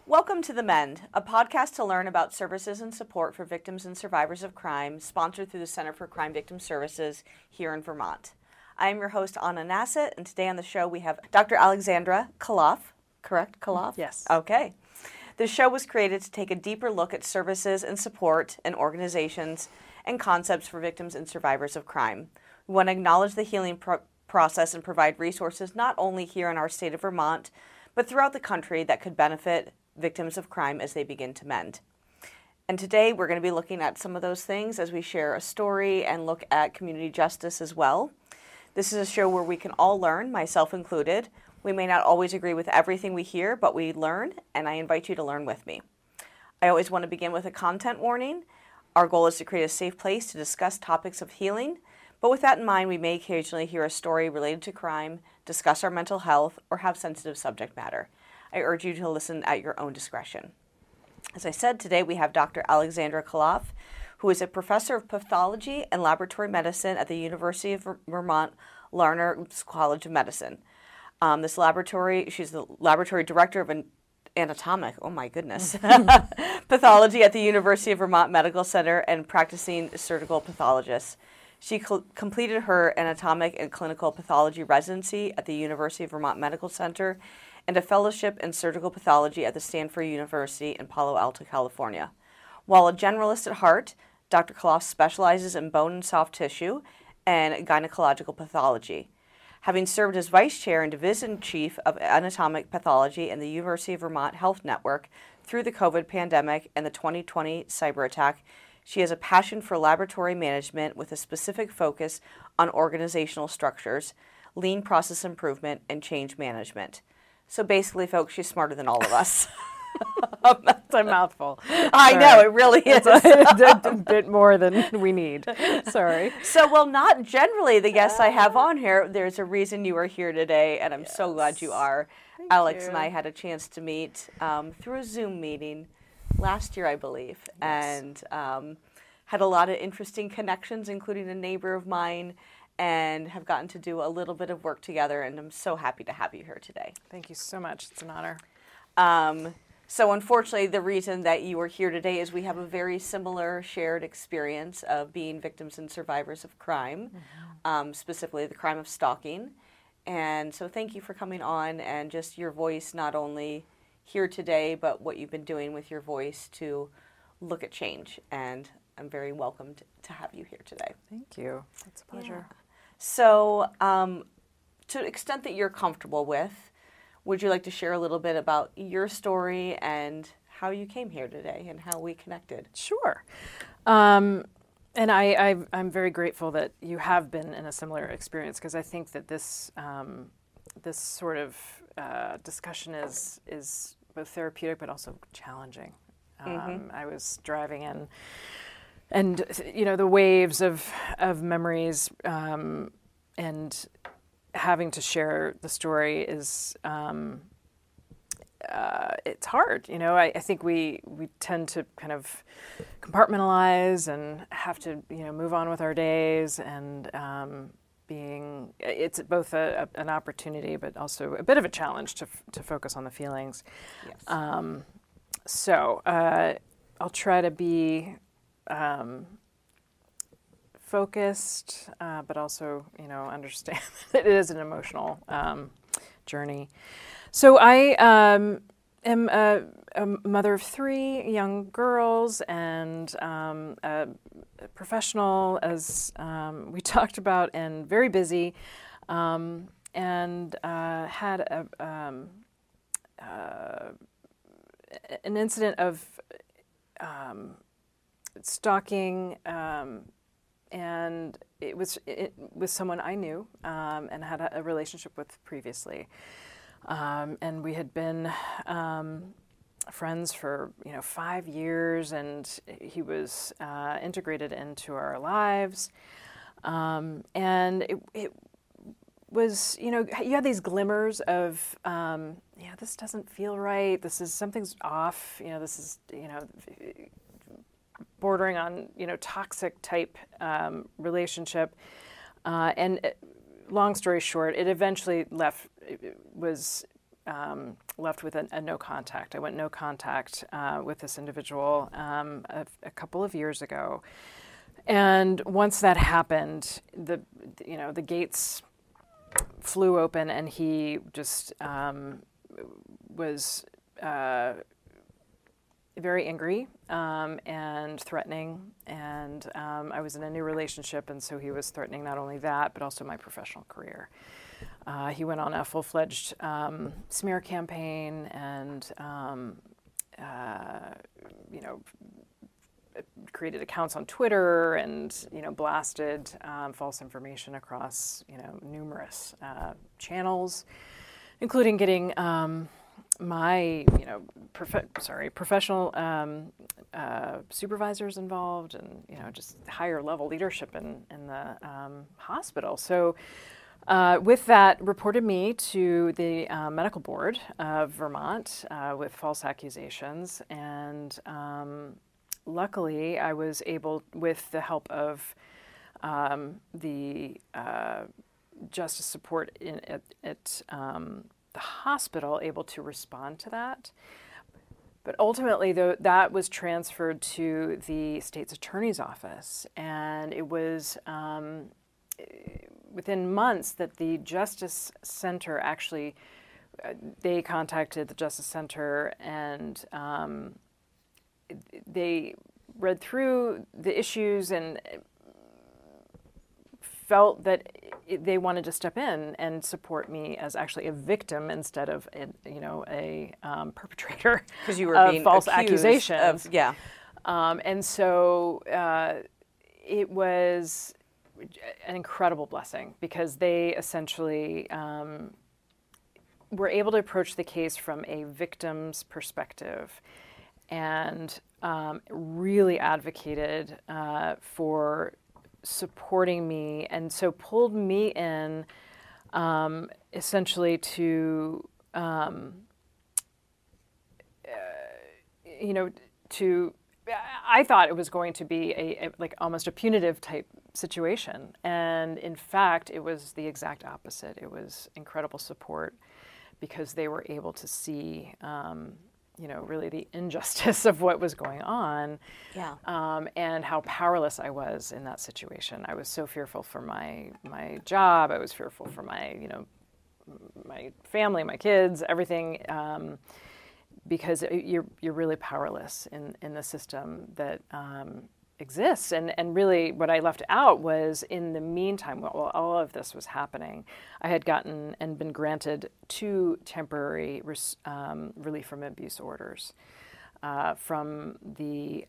Welcome to The Mend, a podcast to learn about services and support for victims and survivors of crime, sponsored through the Center for Crime Victim Services here in Vermont. I am your host, Anna Nassett, and today on the show we have Dr. Alexandra Koloff. Correct? Koloff? Yes. Okay. This show was created to take a deeper look at services and support and organizations and concepts for victims and survivors of crime. We want to acknowledge the healing process and provide resources not only here in our state of Vermont, but throughout the country that could benefit victims of crime as they begin to mend. And today we're going to be looking at some of those things as we share a story and look at community justice as well. This is a show where we can all learn, myself included. We may not always agree with everything we hear, but we learn, and I invite you to learn with me. I always want to begin with a content warning. Our goal is to create a safe place to discuss topics of healing, but with that in mind, we may occasionally hear a story related to crime, discuss our mental health, or have sensitive subject matter. I urge you to listen at your own discretion. As I said, today we have Dr. Alexandra Koloff, who is a professor of pathology and laboratory medicine at the University of Vermont Larner College of Medicine. She's the laboratory director of anatomic, pathology at the University of Vermont Medical Center and practicing surgical pathologist. She completed her anatomic and clinical pathology residency at the University of Vermont Medical Center and a fellowship in surgical pathology at the Stanford University in Palo Alto, California. While a generalist at heart, Dr. Koloff specializes in bone and soft tissue and gynecological pathology. Having served as vice chair and division chief of anatomic pathology in the University of Vermont Health Network through the COVID pandemic and the 2020 cyber attack, she has a passion for laboratory management with a specific focus on organizational structures, lean process improvement, and change management. So basically, folks, she's smarter than all of us. That's a mouthful. I know, it really is. a bit more than we need. Sorry. So, well, not generally the guests I have on here. There's a reason you are here today, and I'm so glad you are. Thank Alex you. and I had a chance to meet through a Zoom meeting last year, I believe, Yes. and had a lot of interesting connections, including a neighbor of mine, and have gotten to do a little bit of work together, and I'm so happy to have you here today. Thank you so much. It's an honor. So unfortunately, the reason that you are here today is we have a very similar shared experience of being victims and survivors of crime, specifically the crime of stalking. And so thank you for coming on and just your voice, not only here today, but what you've been doing with your voice to look at change. And I'm very welcomed to have you here today. Thank you. It's a pleasure. Yeah. So to the extent that you're comfortable with, would you like to share a little bit about your story and how you came here today and how we connected? Sure. And I'm very grateful that you have been in a similar experience, because I think that this sort of discussion is both therapeutic but also challenging. I was driving in, and the waves of memories and having to share the story is it's hard. I think we tend to kind of compartmentalize and have to move on with our days, and it's both an opportunity but also a bit of a challenge to focus on the feelings. Yes. So I'll try to be focused, but also, understand that it is an emotional journey. So I am a mother of 3 young girls and a professional, as we talked about, and very busy, and had an incident of stalking, and it was someone I knew and had a relationship with previously, and we had been friends for 5 years, and he was integrated into our lives, and it was, you had these glimmers of this doesn't feel right, something's off, this is bordering on toxic type relationship, and long story short, it eventually was left with a no contact. I went no contact with this individual a couple of years ago. And once that happened, the gates flew open, and he just was very angry and threatening. And I was in a new relationship, and so he was threatening not only that, but also my professional career. He went on a full-fledged smear campaign and, created accounts on Twitter and, blasted false information across, numerous channels, including getting my, professional supervisors involved and, just higher level leadership in the hospital. So with that, reported me to the medical board of Vermont with false accusations. And luckily, I was able, with the help of the justice support at the hospital, able to respond to that. But ultimately, that was transferred to the state's attorney's office, and it was within months that the Justice Center actually, they contacted the Justice Center, and they read through the issues and felt that they wanted to step in and support me as actually a victim instead of a perpetrator, because you were of being false accused accusations. And so it was an incredible blessing, because they essentially were able to approach the case from a victim's perspective and really advocated for supporting me, and so pulled me in essentially to I thought it was going to be a like almost a punitive type situation, and in fact it was the exact opposite. It was incredible support, because they were able to see really the injustice of what was going on, and how powerless I was in that situation. I was so fearful for my job. I was fearful for my my family, my kids, everything, because you're really powerless in the system that exists. And really what I left out was, in the meantime, while all of this was happening, I had gotten and been granted 2 temporary relief from abuse orders from the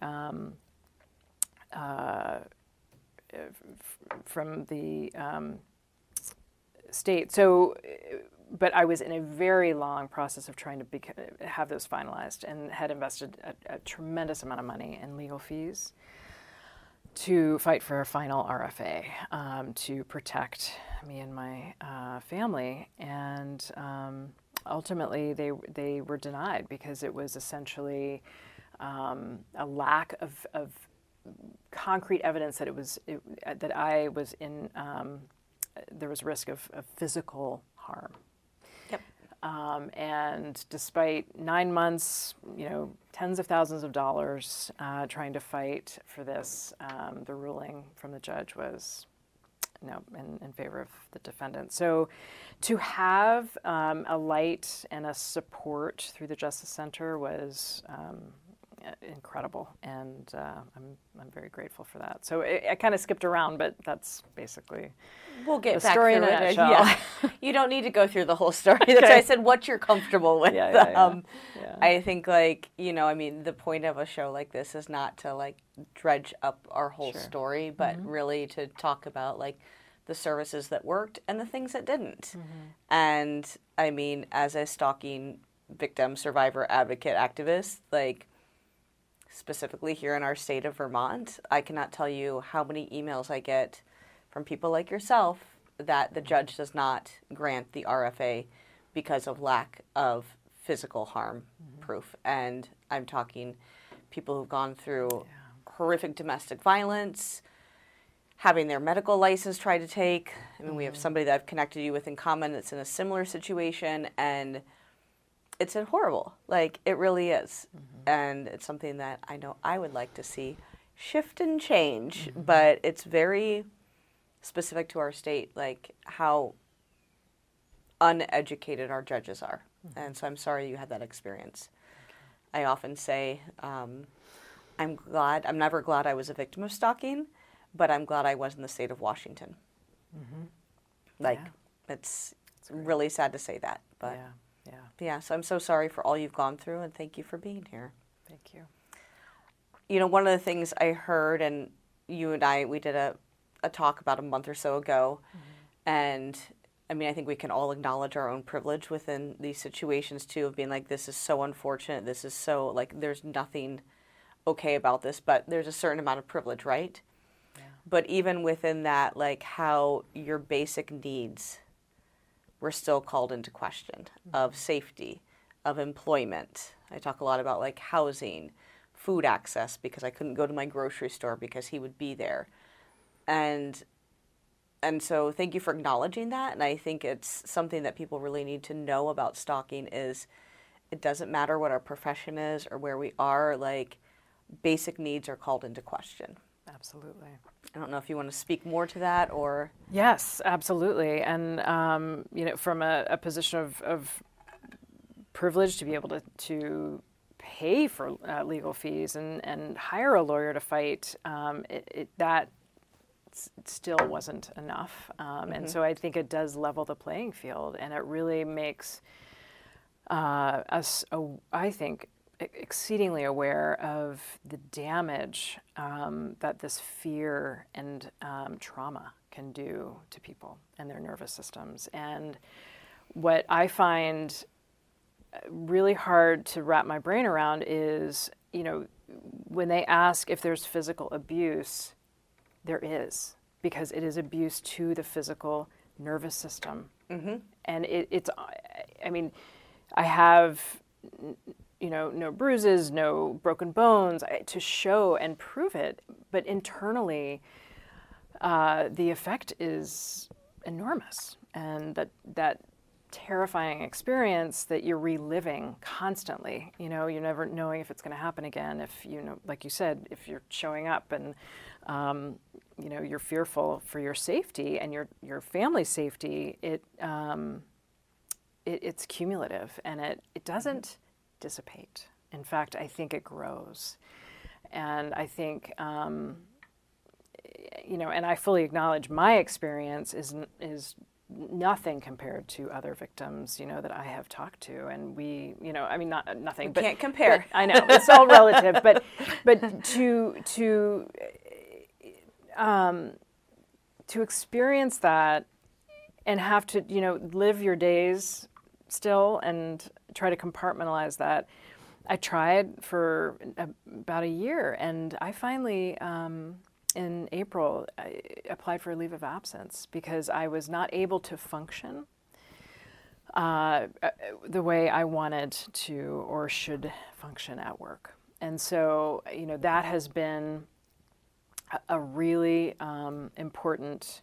state. So, but I was in a very long process of trying to have those finalized, and had invested a tremendous amount of money in legal fees to fight for a final RFA, to protect me and my family. And ultimately, they were denied, because it was essentially a lack of concrete evidence that that I was in. There was risk of physical harm. Yep. And despite 9 months, tens of thousands of dollars trying to fight for this, the ruling from the judge was in favor of the defendant. So to have a light and a support through the Justice Center was incredible, and I'm very grateful for that. So I kind of skipped around, but that's basically we'll get the back story in through a it. nutshell. Yeah. You don't need to go through the whole story. That's why I said what you're comfortable with. Yeah. I think the point of a show like this is not to dredge up our whole story, but really to talk about the services that worked and the things that didn't. And I mean, as a stalking victim, survivor, advocate, activist, specifically here in our state of Vermont, I cannot tell you how many emails I get from people like yourself that the judge does not grant the RFA because of lack of physical harm proof. And I'm talking people who've gone through horrific domestic violence, having their medical license tried to take. I mean, we have somebody that I've connected you with in common that's in a similar situation, and it's horrible. Like, it really is. And it's something that I know I would like to see shift and change, but it's very specific to our state, like how uneducated our judges are. And so I'm sorry you had that experience. I often say, I'm never glad I was a victim of stalking, but I'm glad I was in the state of Washington. Like, it's really sad to say that, but yeah, so I'm so sorry for all you've gone through, and thank you for being here. Thank you. You know, one of the things I heard, and you and I, we did a talk about a month or so ago, and I mean, I think we can all acknowledge our own privilege within these situations too, of being like, this is so unfortunate, this is so, like, there's nothing okay about this, but there's a certain amount of privilege, right? Yeah. But even within that, like, how your basic needs were still called into question, of safety, of employment. I talk a lot about, like, housing, food access, because I couldn't go to my grocery store because he would be there. And so thank you for acknowledging that. And I think it's something that people really need to know about stalking is it doesn't matter what our profession is or where we are, like, basic needs are called into question. Absolutely. I don't know if you want to speak more to that or... Yes, absolutely. And, you know, from a position of privilege to be able to pay for legal fees and hire a lawyer to fight, that still wasn't enough. And so I think it does level the playing field, and it really makes us, I think, exceedingly aware of the damage that this fear and trauma can do to people and their nervous systems. And what I find really hard to wrap my brain around is, you know, when they ask if there's physical abuse, there is, because it is abuse to the physical nervous system. And it's, I mean, I have, you know, no bruises, no broken bones to show and prove it, but internally, the effect is enormous, and that terrifying experience that you're reliving constantly. You know, you're never knowing if it's going to happen again. If, you know, like you said, if you're showing up and you know, you're fearful for your safety and your family's safety, it's cumulative, and it doesn't dissipate. In fact, I think it grows. And I think, you know, and I fully acknowledge my experience is nothing compared to other victims, you know, that I have talked to. And we, you know, I mean, nothing. But can't compare. But, I know, it's all relative. But to experience that and have to, you know, live your days still and try to compartmentalize that. I tried for about a year, and I finally, in April, I applied for a leave of absence because I was not able to function the way I wanted to or should function at work. And so, you know, that has been a really important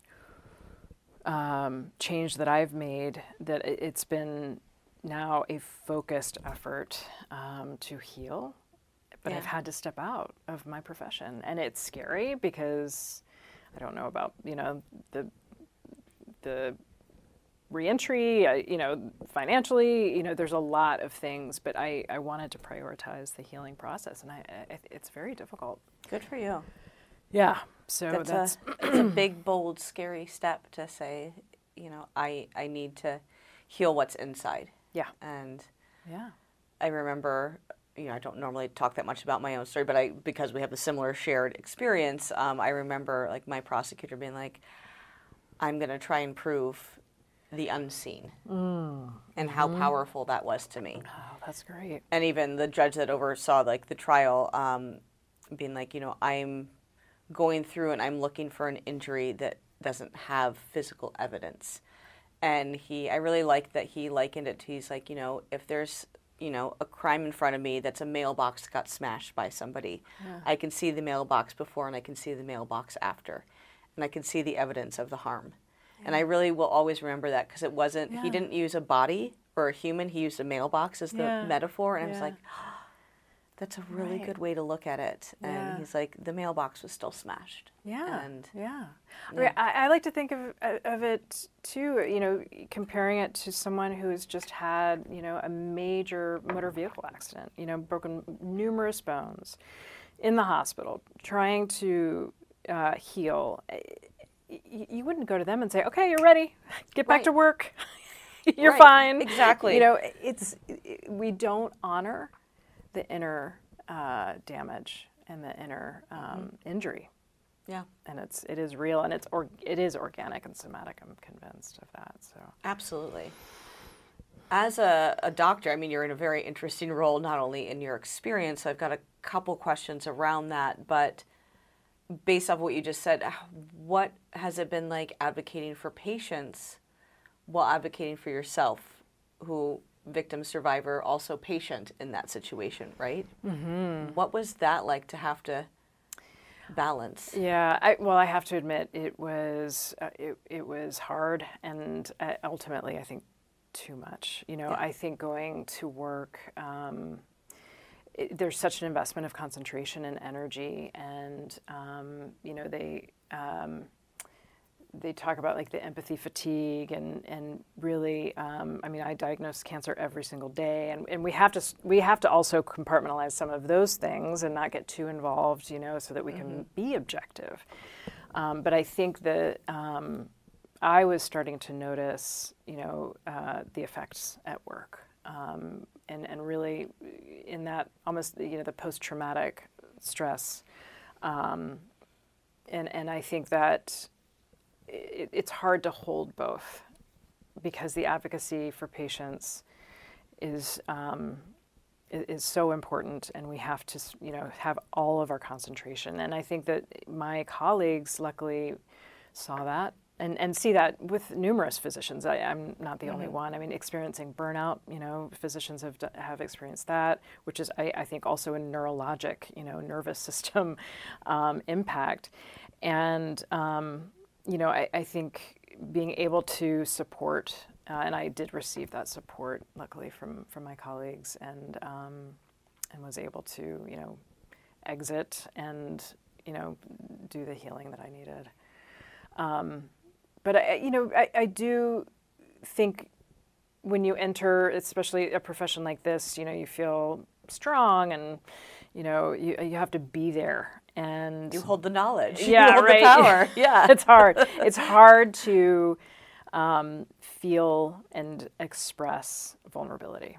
change that I've made, that it's been now a focused effort to heal, but I've had to step out of my profession, and it's scary because I don't know about, you know, the reentry, you know, financially, you know, there's a lot of things, but I wanted to prioritize the healing process, and it's very difficult. Good for you. Yeah. So that's a big, bold, scary step to say, you know, I need to heal what's inside. Yeah. And yeah, I remember, you know, I don't normally talk that much about my own story, but because we have a similar shared experience, I remember, like, my prosecutor being like, I'm going to try and prove the unseen and how powerful that was to me. Oh, that's great. And even the judge that oversaw, like, the trial, being like, you know, I'm going through and I'm looking for an injury that doesn't have physical evidence. And I really liked that he likened it to, he's like, you know, if there's, you know, a crime in front of me that's a mailbox that got smashed by somebody, I can see the mailbox before and I can see the mailbox after. And I can see the evidence of the harm. And I really will always remember that, because it wasn't, he didn't use a body or a human. He used a mailbox as the metaphor, and I was like, that's a really good way to look at it. And he's like, the mailbox was still smashed. I like to think of it too, comparing it to someone who has just had, a major motor vehicle accident, broken numerous bones in the hospital, trying to heal. You wouldn't go to them and say, okay, you're ready, get back to work, you're fine. Exactly. We don't honor the inner damage and the inner injury. Yeah. And it is real, and it is organic and somatic. I'm convinced of that. So absolutely. As a doctor, I mean, you're in a very interesting role, not only in your experience. So I've got a couple questions around that, but based off what you just said, what has it been like advocating for patients while advocating for yourself, who victim, survivor, also patient in that situation, right? Mm-hmm. What was that like to have to balance? Yeah, I have to admit it was hard, and ultimately I think too much. I think going to work, there's such an investment of concentration and energy, and they talk about like the empathy fatigue, and really, I diagnose cancer every single day, and we have to also compartmentalize some of those things and not get too involved, so that we can be objective. But I think that I was starting to notice, the effects at work, and really in that almost, the post-traumatic stress, and I think that it's hard to hold both, because the advocacy for patients is so important, and we have to, have all of our concentration. And I think that my colleagues luckily saw that and see that with numerous physicians. I'm not the only one. Experiencing burnout, physicians have experienced that, which is, I think, also a neurologic, nervous system impact. And I think being able to support, and I did receive that support, luckily, from my colleagues, and was able to, exit and, do the healing that I needed. But I do think when you enter, especially a profession like this, you feel strong, and, you have to be there. And you hold the knowledge. Yeah, you hold right. the power. Yeah, it's hard. It's hard to feel and express vulnerability,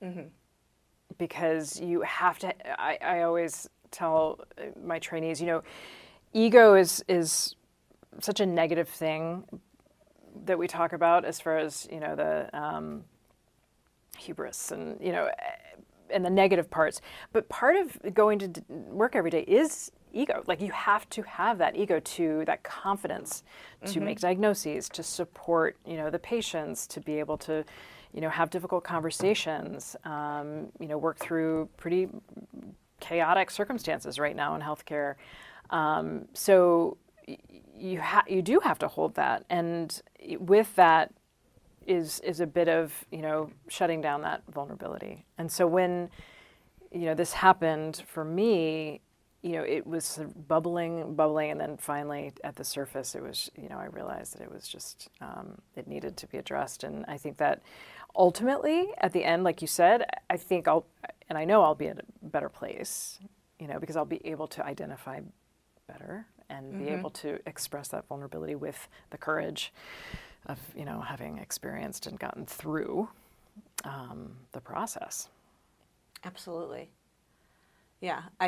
because you have to. I always tell my trainees, ego is such a negative thing that we talk about, as far as the hubris and and the negative parts. But part of going to work every day is ego. Like, you have to have that ego, that confidence to make diagnoses, to support, the patients, to be able to, have difficult conversations, work through pretty chaotic circumstances right now in healthcare. So you do have to hold that. And with that is a bit of, shutting down that vulnerability. And so when, this happened for me, it was sort of bubbling, and then finally at the surface, it was, I realized that it was just, it needed to be addressed. And I think that ultimately, at the end, like you said, I think I know I'll be in a better place, because I'll be able to identify better and be able to express that vulnerability with the courage of, having experienced and gotten through the process. Absolutely. Yeah. I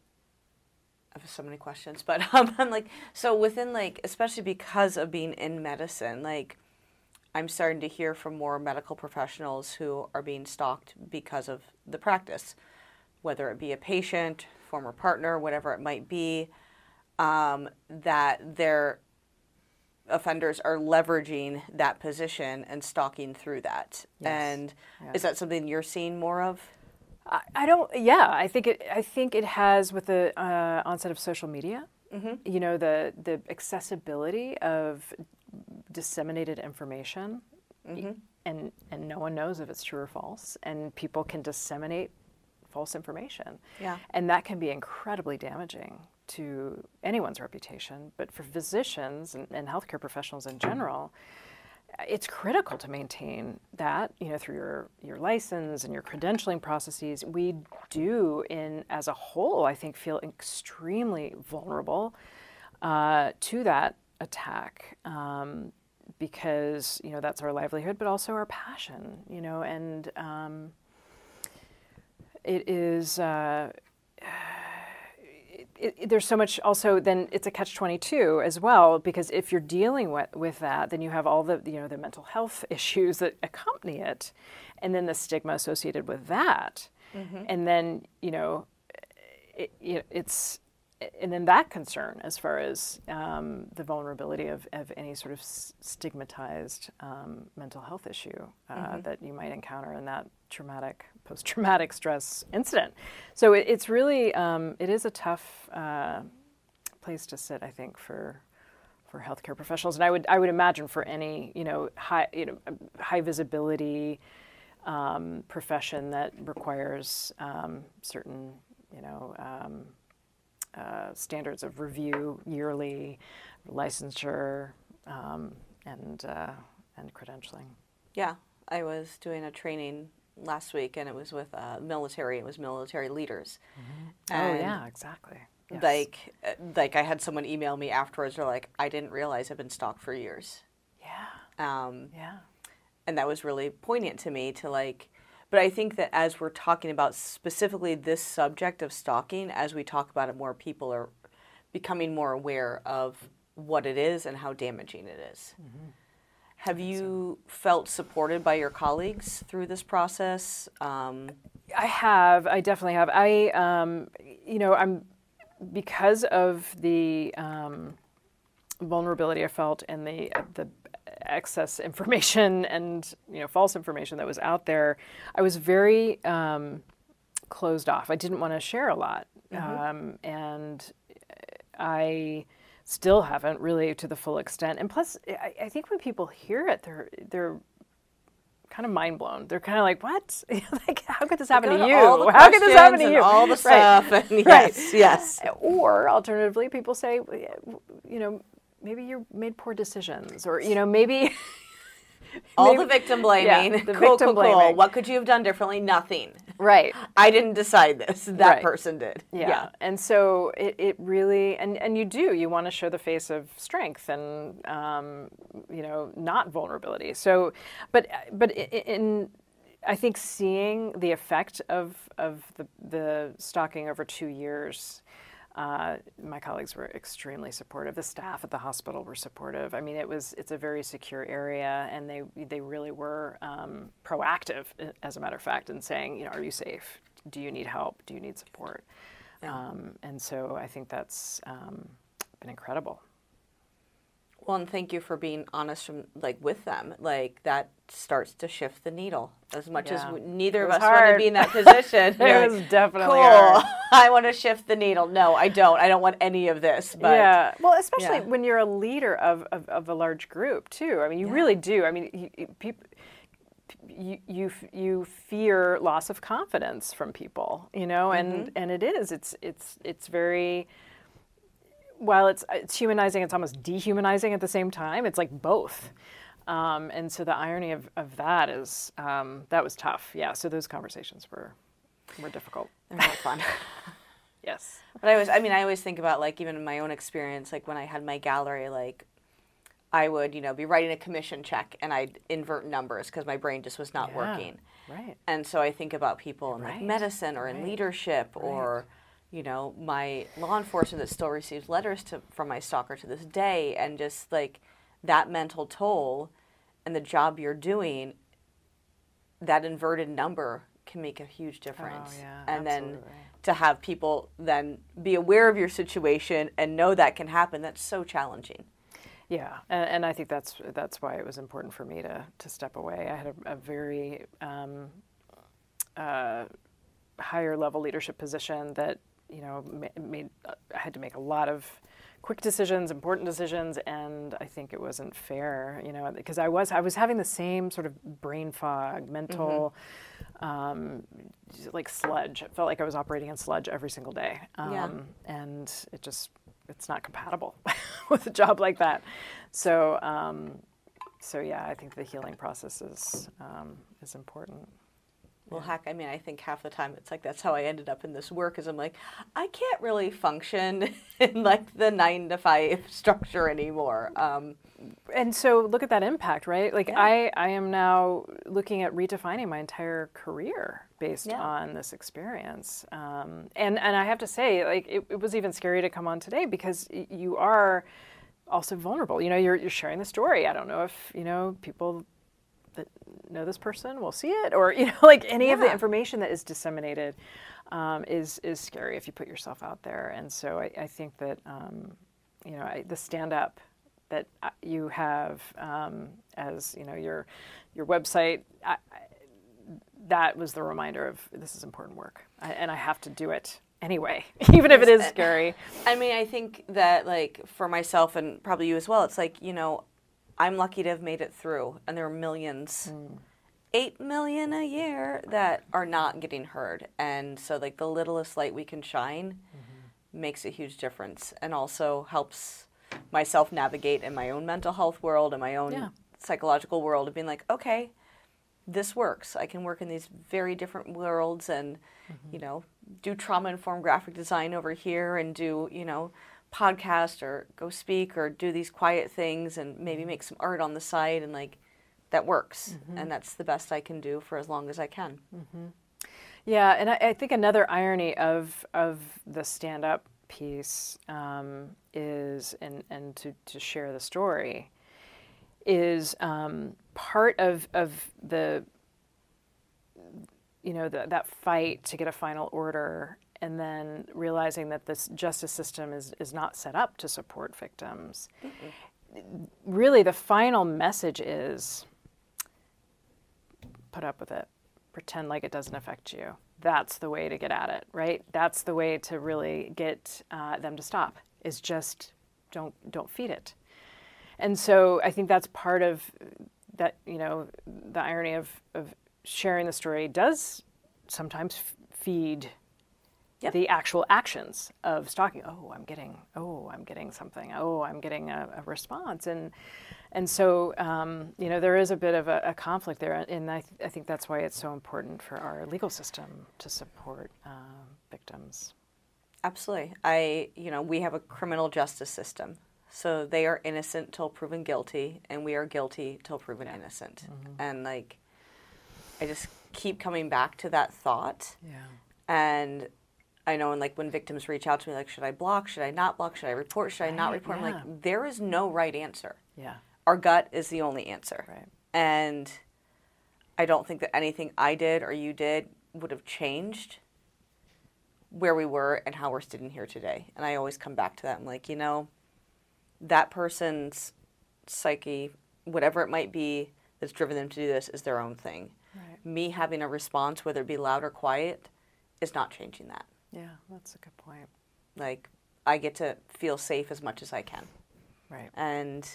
have so many questions, but I'm like, so within, especially because of being in medicine, I'm starting to hear from more medical professionals who are being stalked because of the practice, whether it be a patient, former partner, whatever it might be, that their offenders are leveraging that position and stalking through that. Yes. And is that something you're seeing more of? I think it has, with the onset of social media, the accessibility of disseminated information. and no one knows if it's true or false, and people can disseminate false information. Yeah. And that can be incredibly damaging to anyone's reputation, but for physicians and healthcare professionals in general, it's critical to maintain that, through your license and your credentialing processes. We do, as a whole, I think, feel extremely vulnerable to that attack, because that's our livelihood, but also our passion. And it is. There's so much also, then it's a catch-22 as well, because if you're dealing with that, then you have all the the mental health issues that accompany it, and then the stigma associated with that, and then it's and then that concern as far as the vulnerability of any sort of stigmatized mental health issue that you might encounter in that post-traumatic stress incident. So it's really, it is a tough place to sit, I think, for healthcare professionals. And I would imagine for any, high visibility profession that requires certain, standards of review yearly, licensure, and credentialing. Yeah, I was doing a training last week, and it was with military. It was military leaders. Oh yeah, exactly. Yes. Like I had someone email me afterwards. They're like, "I didn't realize I've been stalked for years." Yeah. Yeah. And that was really poignant to me. But I think that as we're talking about specifically this subject of stalking, as we talk about it more, people are becoming more aware of what it is and how damaging it is. Mm-hmm. Have you felt supported by your colleagues through this process? I have. I definitely have. I'm because of the vulnerability I felt and the excess information and false information that was out there, I was very closed off. I didn't want to share a lot, and I still haven't really to the full extent. And plus, I think when people hear it, they're kind of mind blown. They're kind of like, "What? Like, how could this happen to you? How could this happen to you?" All the stuff. Right. And yes. Or alternatively, people say, maybe you made poor decisions, or maybe all the victim blaming. Yeah, the cool, victim blaming. What could you have done differently? Nothing. Right. I didn't decide this. That person did. Yeah. And so it really, and you want to show the face of strength and, not vulnerability. So, but I think seeing the effect of the stalking over 2 years, my colleagues were extremely supportive. The staff at the hospital were supportive. I mean, it's a very secure area, and they really were proactive, as a matter of fact, in saying, are you safe? Do you need help? Do you need support? Yeah. And so I think that's been incredible. Well, and thank you for being honest with them. That starts to shift the needle. As much as neither of us want to be in that position. It was definitely cool. hard. I want to shift the needle. No, I don't. I don't want any of this. But yeah. Well, especially when you're a leader of a large group too. I mean, you really do. I mean, you fear loss of confidence from people. And it is. It's very. While it's humanizing, it's almost dehumanizing at the same time. It's like both. And so the irony of that is, that was tough. Yeah, so those conversations were difficult. They're not fun. Yes. But I always think about, even in my own experience, when I had my gallery, I would, be writing a commission check and I'd invert numbers because my brain just was not working. Right. And so I think about people in medicine or in leadership or... my law enforcement that still receives letters from my stalker to this day, and just that mental toll and the job you're doing, that inverted number can make a huge difference. Oh, yeah, and absolutely. Then to have people then be aware of your situation and know that can happen, that's so challenging. Yeah, and I think that's why it was important for me to step away. I had a very higher level leadership position that I had to make a lot of quick decisions, important decisions, and I think it wasn't fair, because I was having the same sort of brain fog, mental, like sludge. It felt like I was operating in sludge every single day, and it's not compatible with a job like that. So yeah, I think the healing process is important. Well, heck, I mean, I think half the time it's like that's how I ended up in this work is I'm like, I can't really function in like the 9-to-5 structure anymore. And so look at that impact, right? Like I am now looking at redefining my entire career based on this experience. And I have to say, like, it was even scary to come on today because you are also vulnerable. You're sharing the story. I don't know if, people that know this person will see it, or like any of the information that is disseminated is scary if you put yourself out there. And so I think that the stand up that you have as your website, that was the reminder of this is important work, and I have to do it anyway, even if it is scary. I mean, I think that like for myself and probably you as well, it's like I'm lucky to have made it through, and there are millions, 8 million a year that are not getting heard. And so like the littlest light we can shine makes a huge difference, and also helps myself navigate in my own mental health world and my own psychological world of being like, okay, this works. I can work in these very different worlds and, do trauma-informed graphic design over here and do, podcast or go speak or do these quiet things and maybe make some art on the side, and like that works. And that's the best I can do for as long as I can. Yeah, and I think another irony of the stand-up piece is, and to share the story, is part of the that fight to get a final order, and then realizing that this justice system is not set up to support victims. Really, the final message is put up with it. Pretend like it doesn't affect you. That's the way to get at it, right? That's the way to really get them to stop, is just don't feed it. And so I think that's part of that, the irony of sharing the story does sometimes feed the actual actions of stalking. I'm getting something. I'm getting a response. And so, there is a bit of a conflict there. And I think that's why it's so important for our legal system to support victims. Absolutely. We have a criminal justice system. So they are innocent till proven guilty, and we are guilty till proven innocent. And like, I just keep coming back to that thought. Yeah. And I know, and like when victims reach out to me, like, should I block? Should I not block? Should I report? Should I not report? I'm like, there is no right answer. Yeah. Our gut is the only answer. Right. And I don't think that anything I did or you did would have changed where we were and how we're sitting here today. And I always come back to that. I'm like, that person's psyche, whatever it might be that's driven them to do this, is their own thing. Right. Me having a response, whether it be loud or quiet, is not changing that. Yeah, that's a good point. Like, I get to feel safe as much as I can. Right. And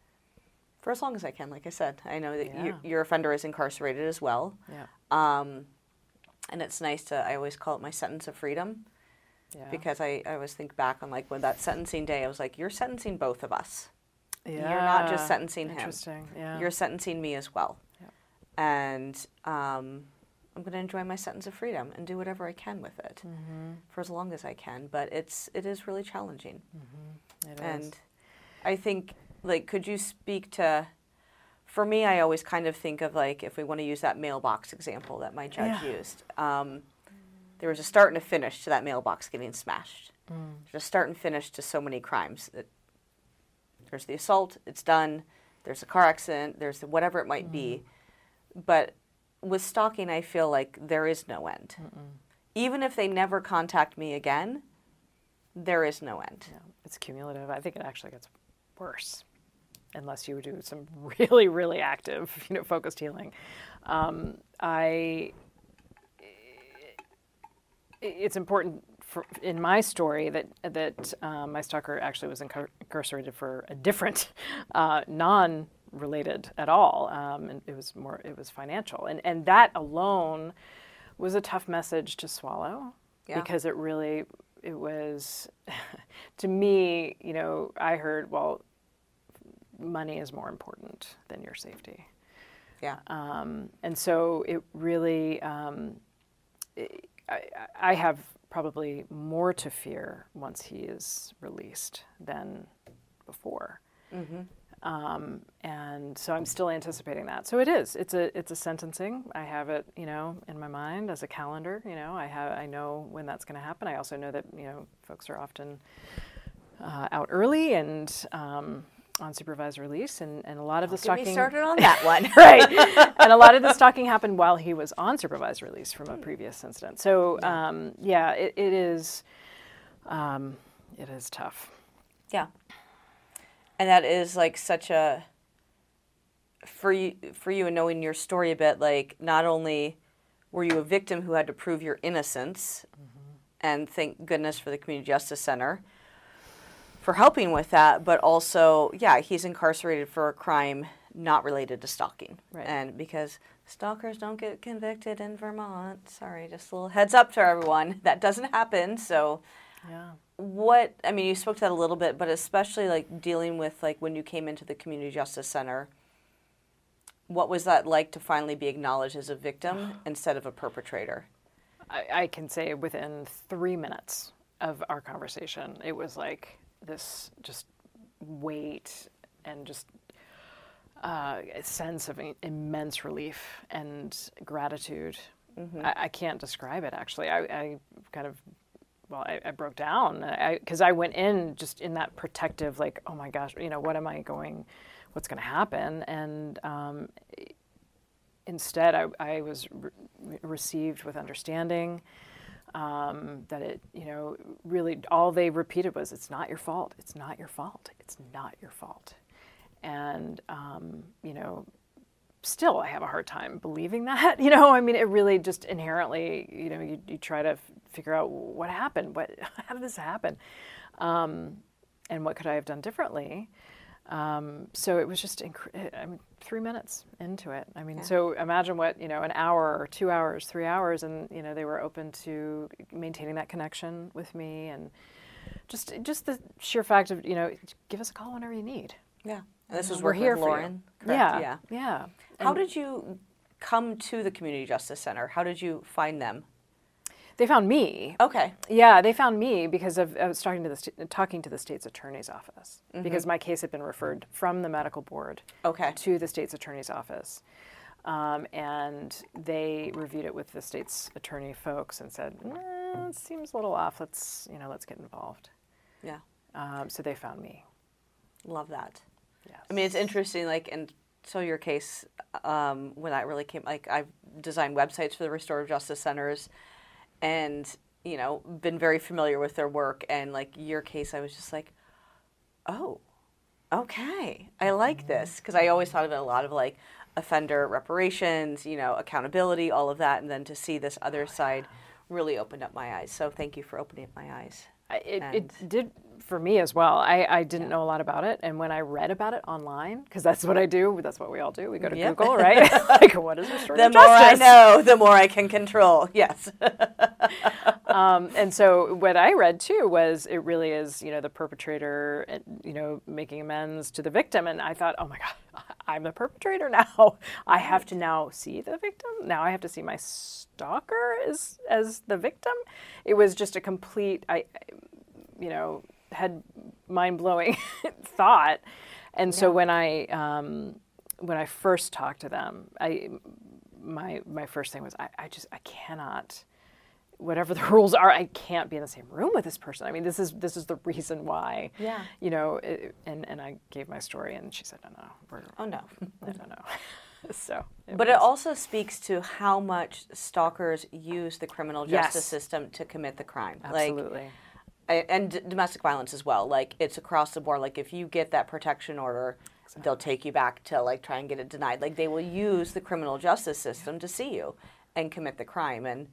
for as long as I can, like I said. I know that your offender is incarcerated as well. Yeah. And it's nice to, I always call it my sentence of freedom. Yeah. Because I always think back on like when that sentencing day, I was like, you're sentencing both of us. Yeah. You're not just sentencing him. Interesting. Yeah. You're sentencing me as well. Yeah. And I'm going to enjoy my sentence of freedom and do whatever I can with it for as long as I can. But it is really challenging. It is. And I think, like, could you speak to, for me, I always kind of think of like, if we want to use that mailbox example that my judge used, there was a start and a finish to that mailbox getting smashed. There's a start and finish to so many crimes. There's the assault, it's done. There's a car accident, there's whatever it might be. But with stalking, I feel like there is no end. Even if they never contact me again, there is no end. Yeah, it's cumulative. I think it actually gets worse unless you do some really, really active, focused healing. it's important in my story that my stalker actually was incarcerated for a different, non-related at all, and it was financial, and that alone was a tough message to swallow, because it was to me, I heard, well, money is more important than your safety. Yeah. And so it really, I have probably more to fear once he is released than before. Mm-hmm. And so I'm still anticipating that. So it's a sentencing. I have it, in my mind as a calendar. I know when that's going to happen. I also know that folks are often out early and on supervised release, and a lot of the stalking. Get me started on that one. Right, and a lot of the stalking happened while he was on supervised release from a previous incident. So it is tough. Yeah. And that is like such a, for you and knowing your story a bit, like not only were you a victim who had to prove your innocence, and thank goodness for the Community Justice Center for helping with that, but also, he's incarcerated for a crime not related to stalking. Right. And because stalkers don't get convicted in Vermont, sorry, just a little heads up to everyone, that doesn't happen, so... Yeah. You spoke to that a little bit, but especially like dealing with like when you came into the Community Justice Center, what was that like to finally be acknowledged as a victim instead of a perpetrator? I can say within 3 minutes of our conversation, it was like this just weight and just a sense of immense relief and gratitude. Mm-hmm. I can't describe it, actually. I kind of... Well, I broke down because I went in just in that protective, like, oh my gosh, what's going to happen? And instead, I was received with understanding, that it, really all they repeated was, it's not your fault. It's not your fault. It's not your fault. And, still I have a hard time believing that, it really just inherently, you try to figure out what happened, how did this happen? And what could I have done differently? So it was just, 3 minutes into it. So imagine what, an hour or 2 hours, 3 hours, and, they were open to maintaining that connection with me, and just the sheer fact of, give us a call whenever you need. Yeah. And this is we're here with Lauren, for you. Correct? Yeah. How did you come to the Community Justice Center? How did you find them? They found me. Okay. Yeah, they found me because I was talking to the state's attorney's office, because my case had been referred from the medical board to the state's attorney's office. And they reviewed it with the state's attorney folks and said, it seems a little off. Let's get involved. Yeah. So they found me. Love that. Yes. It's interesting, and so your case, when that really came, I've designed websites for the restorative justice centers and, been very familiar with their work. And, your case, I was just like, oh, okay, I like this. Because I always thought of it a lot of, offender reparations, accountability, all of that. And then to see this other side really opened up my eyes. So thank you for opening up my eyes. It did for me as well. I didn't know a lot about it, and when I read about it online, because that's what I do, that's what we all do, we go to Google, right? What is restorative justice? The more I know, the more I can control, yes. And so what I read too was it really is, the perpetrator, making amends to the victim, and I thought, oh my God, I'm the perpetrator now. I have to now see the victim. Now I have to see my stalker as the victim. It was just a complete, had mind-blowing thought. And so when I first talked to them, my first thing was I cannot, whatever the rules are, I can't be in the same room with this person. This is the reason why. Yeah. And I gave my story, and she said, no. No. So, but it also speaks to how much stalkers use the criminal justice system to commit the crime. Absolutely. And domestic violence as well. It's across the board. If you get that protection order, they'll take you back to try and get it denied. They will use the criminal justice system to see you and commit the crime. And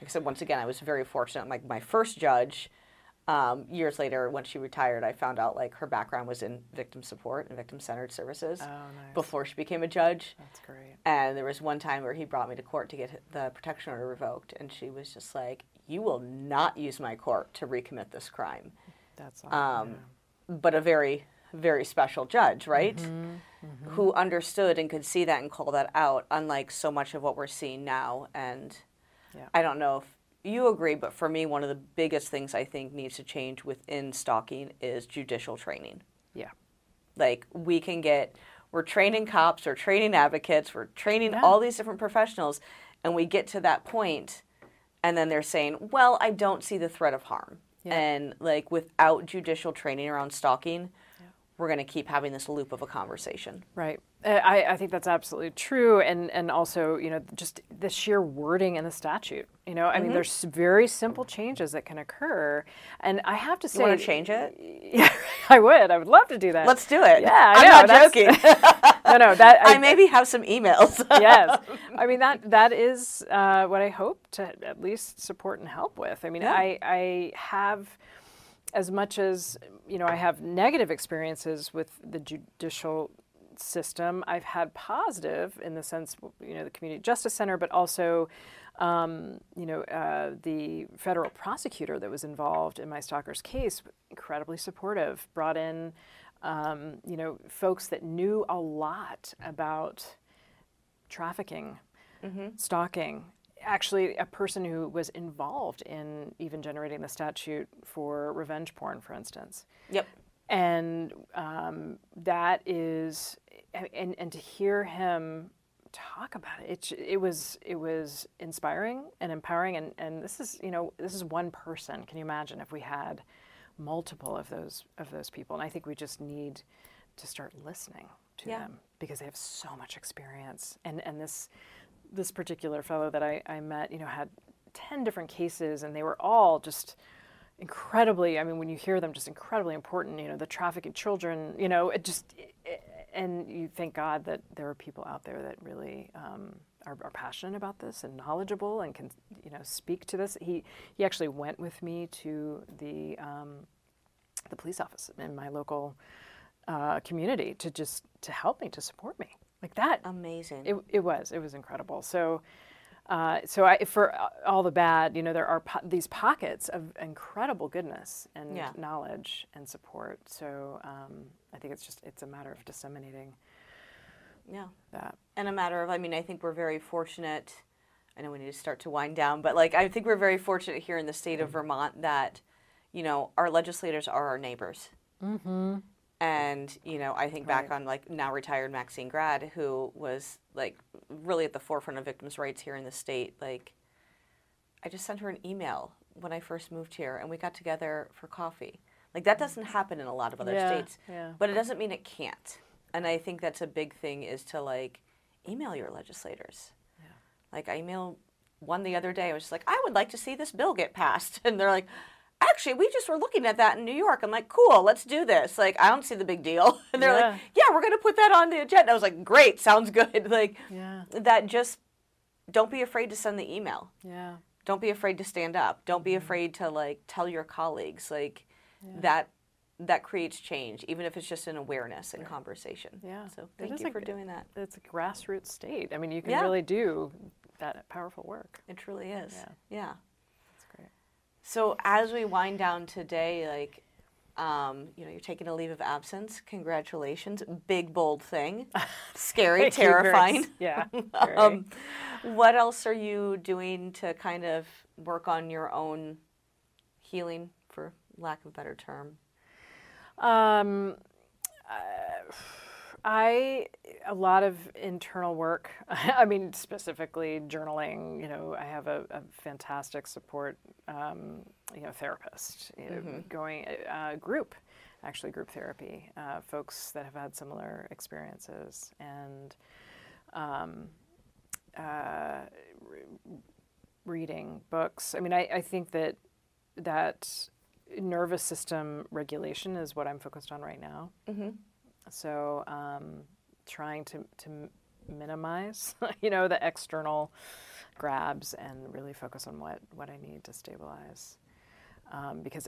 like I said, once again, I was very fortunate. Like my first judge, years later, when she retired, I found out like her background was in victim support and victim-centered services before she became a judge. That's great. And there was one time where he brought me to court to get the protection order revoked, and she was just like, "You will not use my court to recommit this crime." That's awesome. But a very, very special judge, right? Who understood and could see that and call that out, unlike so much of what we're seeing now. And I don't know if you agree, but for me, one of the biggest things I think needs to change within stalking is judicial training. Yeah. Like we're training cops, we're training advocates, we're training all these different professionals, and we get to that point, and then they're saying, well, I don't see the threat of harm. Yeah. And like without judicial training around stalking, we're going to keep having this loop of a conversation. Right. I think that's absolutely true. And also, just the sheer wording in the statute. I mean, there's very simple changes that can occur. And I have to say... You want to change it? Yeah, I would. I would love to do that. Let's do it. Yeah, I'm not joking. No. I maybe have some emails. Yes. I mean, that is what I hope to at least support and help with. I mean, I have... As much as, I have negative experiences with the judicial system, I've had positive in the sense, the Community Justice Center, but also, the federal prosecutor that was involved in my stalker's case, incredibly supportive, brought in, folks that knew a lot about trafficking, stalking. Actually, a person who was involved in even generating the statute for revenge porn, for instance. Yep. And that is, and to hear him talk about it, it was inspiring and empowering. And this is one person. Can you imagine if we had multiple of those people? And I think we just need to start listening to them because they have so much experience. And this particular fellow that I met, had 10 different cases, and they were all just incredibly, I mean, when you hear them, just incredibly important, the trafficking children, and you thank God that there are people out there that really are passionate about this and knowledgeable and can, speak to this. He actually went with me to the police office in my local community to help me, to support me. Like that. Amazing. It was incredible. So for all the bad, there are these pockets of incredible goodness and knowledge and support. So I think it's a matter of disseminating. That. And a matter of, I think we're very fortunate. I know we need to start to wind down, but I think we're very fortunate here in the state of Vermont that, our legislators are our neighbors. Mm-hmm. And, I think back on now retired Maxine Grad, who was really at the forefront of victims' rights here in the state. I just sent her an email when I first moved here, and we got together for coffee. That doesn't happen in a lot of other states, but it doesn't mean it can't. And I think that's a big thing is to email your legislators. Yeah. I emailed one the other day. I was just I would like to see this bill get passed, and they're like, actually, we just were looking at that in New York. I'm like, cool, let's do this. I don't see the big deal. And they're like, yeah, we're going to put that on the agenda. I was like, great, sounds good. That just, don't be afraid to send the email. Yeah. Don't be afraid to stand up. Don't be afraid to, tell your colleagues. That creates change, even if it's just an awareness and conveation. Yeah. So thank you for doing that. It's a grassroots state. I mean, you can really do that powerful work. It truly is. Yeah. So as we wind down today, you're taking a leave of absence. Congratulations. Big, bold thing. Scary, terrifying. What else are you doing to kind of work on your own healing, for lack of a better term? A lot of internal work. I mean, specifically journaling. I have a fantastic support, therapist. Going group therapy. Folks that have had similar experiences and reading books. I mean, I think that nervous system regulation is what I'm focused on right now. Mm-hmm. So trying to minimize, the external grabs and really focus on what I need to stabilize. Because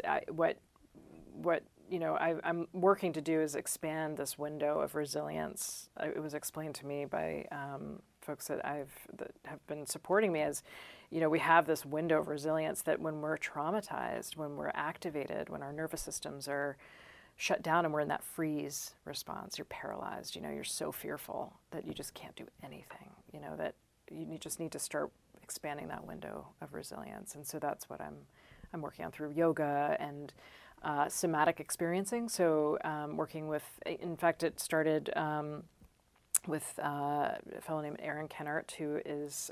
I'm working to do is expand this window of resilience. It was explained to me by folks that have been supporting me as, we have this window of resilience that when we're traumatized, when we're activated, when our nervous systems are shut down and we're in that freeze response, you're paralyzed, you're so fearful that you just can't do anything, that you just need to start expanding that window of resilience. And so that's what I'm working on through yoga and somatic experiencing. So working with, in fact, it started with a fellow named Aaron Kennert, who is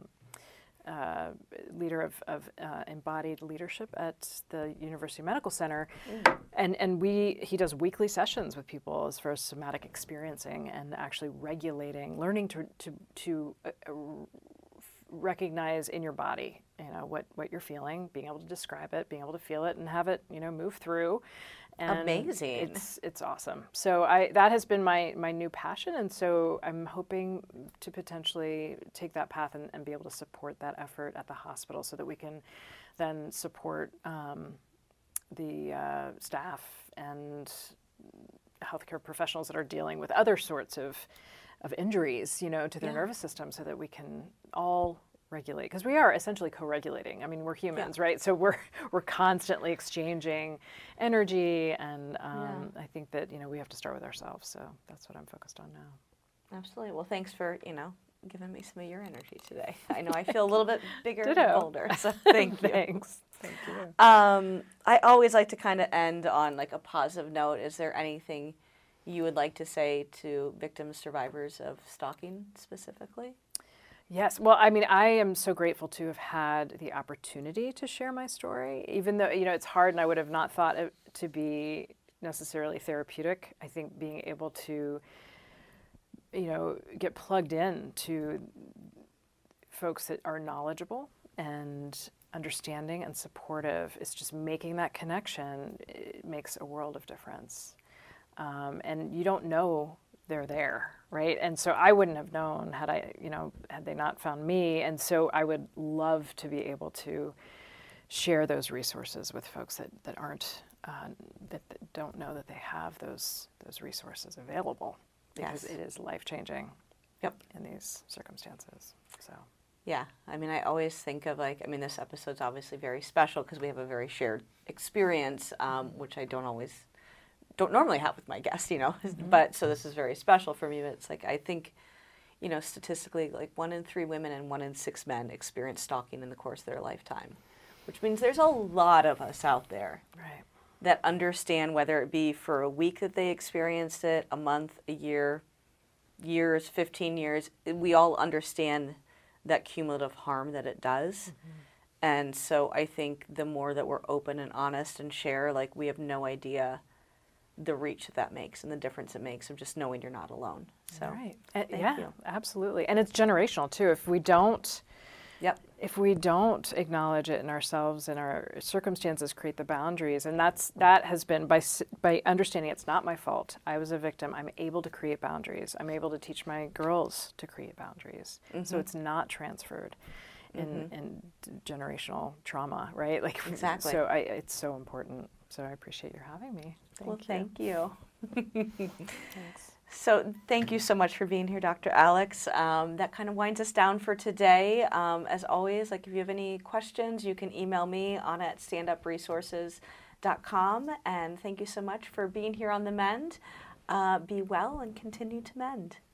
leader of embodied leadership at the University Medical Center. And he does weekly sessions with people as far as somatic experiencing and actually regulating, learning to recognize in your body, what you're feeling, being able to describe it, being able to feel it and have it, move through. And amazing. It's awesome. So that has been my new passion. And so I'm hoping to potentially take that path and be able to support that effort at the hospital so that we can then support the staff and healthcare professionals that are dealing with other sorts of injuries, to their nervous system so that we can all regulate, because we are essentially co-regulating. I mean, we're humans, right? So we're constantly exchanging energy, and I think that we have to start with ourselves. So that's what I'm focused on now. Absolutely. Well, thanks for giving me some of your energy today. I know I feel a little bit bigger and older. So thank you. Thanks. Thank you. I always like to kind of end on like a positive note. Is there anything you would like to say to victims, survivors of stalking specifically? Yes. Well, I mean, I am so grateful to have had the opportunity to share my story, even though, it's hard and I would have not thought it to be necessarily therapeutic. I think being able to, get plugged in to folks that are knowledgeable and understanding and supportive, it's just making that connection. It makes a world of difference. And you don't know they're there, right? And so I wouldn't have known had they not found me. And so I would love to be able to share those resources with folks that aren't, that don't know that they have those resources available, because it is life-changing in these circumstances. So. Yeah, I mean, I always think of this episode's obviously very special because we have a very shared experience, which I don't normally have with my guests, but so this is very special for me. But it's like, I think, statistically, like 1 in 3 women and 1 in 6 men experience stalking in the course of their lifetime, which means there's a lot of us out there that understand, whether it be for a week that they experienced it, a month, a year, years, 15 years, we all understand that cumulative harm that it does. And so I think the more that we're open and honest and share, like, we have no idea the reach that makes and the difference it makes of just knowing you're not alone. So thank you. Absolutely. And it's generational too. If we don't acknowledge it in ourselves and our circumstances create the boundaries, and that has been by understanding it's not my fault. I was a victim. I'm able to create boundaries. I'm able to teach my girls to create boundaries. So it's not transferred in generational trauma, right? Like, exactly. So it's so important. So I appreciate your having me. Thank you. Thanks. So thank you so much for being here, Dr. Alex. That kind of winds us down for today. As always, like, if you have any questions, you can email me on at standupresources.com. And thank you so much for being here on The Mend. Be well and continue to mend.